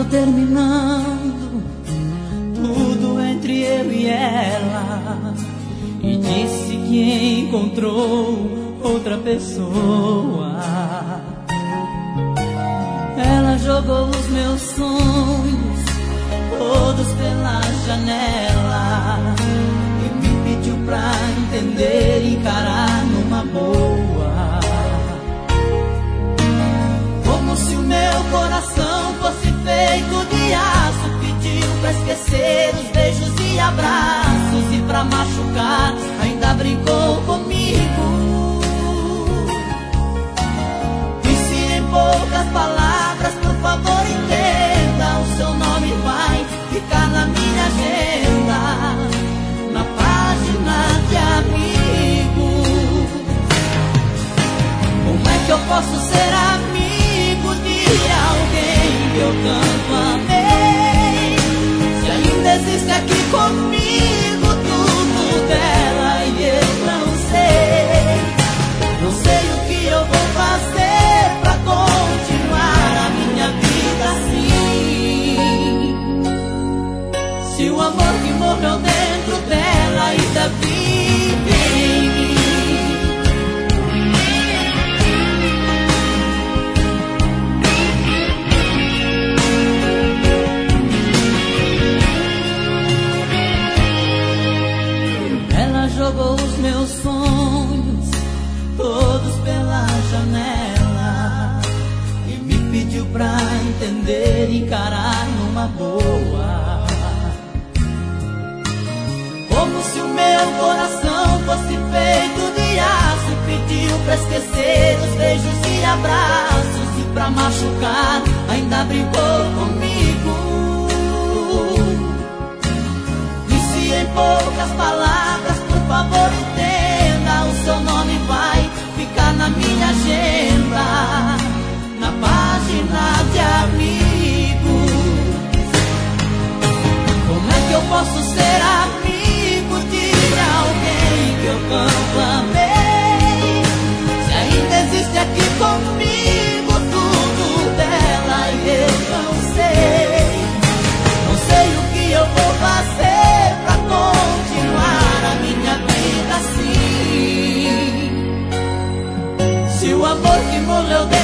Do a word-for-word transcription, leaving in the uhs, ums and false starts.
terminando tudo entre eu e ela, e disse que encontrou outra pessoa. Ela jogou os meus sonhos todos pela janela e me pediu pra entender e encarar numa boa, como se o meu coração fosse feito de aço. Pediu pra esquecer os beijos e abraços, e pra machucar ainda brincou comigo. Disse em poucas palavras: por favor entenda, o seu nome vai ficar na minha agenda, na página de amigo. Como é que eu posso ser amigo de alguém que eu tanto amei, se ainda existe aqui comigo tudo dela e eu não sei? Não sei o que eu vou fazer pra continuar a minha vida assim, se o amor que morreu dentro dela ainda vive em mim. Ela jogou os meus sonhos todos pela janela e me pediu pra entender e encarar numa boa, como se o meu coração fosse feito de aço. Pediu pra esquecer os beijos e abraços, e pra machucar ainda brincou comigo. Disse em poucas palavras: por favor entenda, o seu nome vai ficar na minha agenda, na página de amigos. Como é que eu posso ser amigo de alguém que eu tanto amei, se ainda existe aqui comigo tudo dela e eu não sei? Não sei o que eu vou fazer pra continuar a minha vida assim, se o amor que morreu dentro